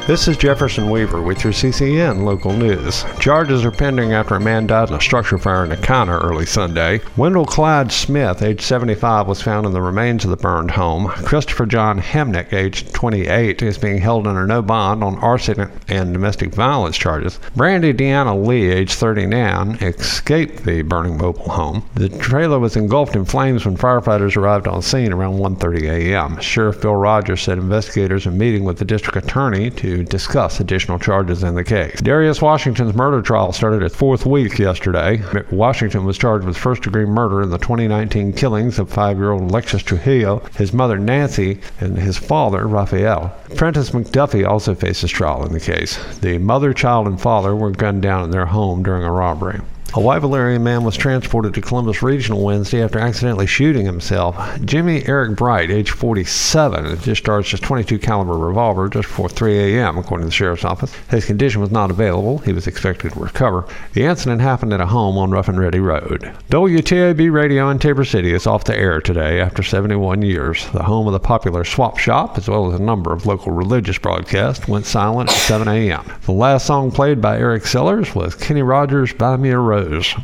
This is Jefferson Weaver with your CCN local news. Charges are pending after a man died in a structure fire in Nakana early Sunday. Wendell Clyde Smith, age 75, was found in the remains of the burned home. Christopher John Hemnick, age 28, is being held under no bond on arson and domestic violence charges. Brandy Deanna Lee, age 39, escaped the burning mobile home. The trailer was engulfed in flames when firefighters arrived on scene around 1:30 a.m. Sheriff Bill Rogers said investigators are meeting with the district attorney to discuss additional charges in the case. Darius Washington's murder trial started its fourth week yesterday. Washington was charged with first-degree murder in the 2019 killings of 5-year-old Alexis Trujillo, his mother Nancy, and his father Rafael. Prentice McDuffie also faces trial in the case. The mother, child, and father were gunned down in their home during a robbery. A Wyville area man was transported to Columbus Regional Wednesday after accidentally shooting himself. Jimmy Eric Bright, age 47, discharged his .22 caliber revolver just before 3 a.m., according to the sheriff's office. His condition was not available. He was expected to recover. The incident happened at a home on Rough and Ready Road. WTAB Radio in Tabor City is off the air today after 71 years. The home of the popular Swap Shop, as well as a number of local religious broadcasts, went silent at 7 a.m. The last song played by Eric Sellers was Kenny Rogers' Buy Me a Rose.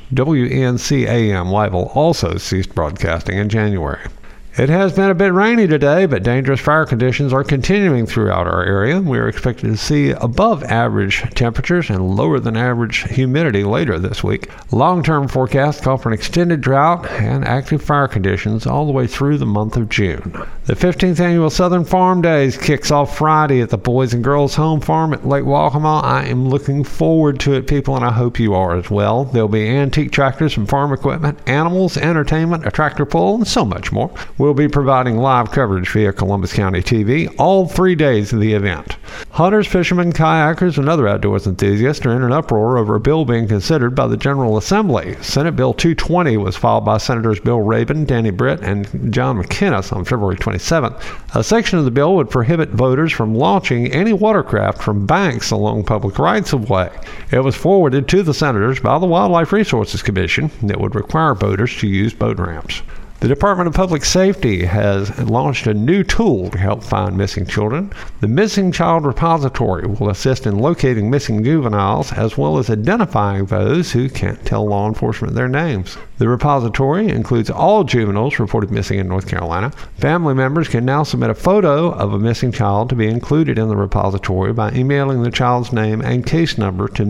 WNC AM Wyville also ceased broadcasting in January. It has been a bit rainy today, but dangerous fire conditions are continuing throughout our area. We are expected to see above average temperatures and lower than average humidity later this week. Long-term forecasts call for an extended drought and active fire conditions all the way through the month of June. The 15th annual Southern Farm Days kicks off Friday at the Boys and Girls Home Farm at Lake Walkama. I am looking forward to it, people, and I hope you are as well. There'll be antique tractors and farm equipment, animals, entertainment, a tractor pull, and so much more. We'll be providing live coverage via Columbus County TV all 3 days of the event. Hunters, fishermen, kayakers, and other outdoors enthusiasts are in an uproar over a bill being considered by the General Assembly. Senate Bill 220 was filed by Senators Bill Rabin, Danny Britt, and John McInnes on February 27th. A section of the bill would prohibit voters from launching any watercraft from banks along public rights-of-way. It was forwarded to the senators by the Wildlife Resources Commission that would require voters to use boat ramps. The Department of Public Safety has launched a new tool to help find missing children. The Missing Child Repository will assist in locating missing juveniles as well as identifying those who can't tell law enforcement their names. The repository includes all juveniles reported missing in North Carolina. Family members can now submit a photo of a missing child to be included in the repository by emailing the child's name and case number to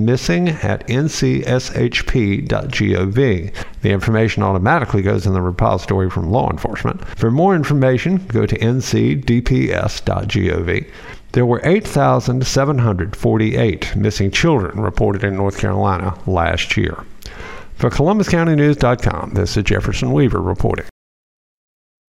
missing@ncshp.gov. The information automatically goes in the repository from law enforcement. For more information, go to ncdps.gov. There were 8,748 missing children reported in North Carolina last year. For ColumbusCountyNews.com, this is Jefferson Weaver reporting.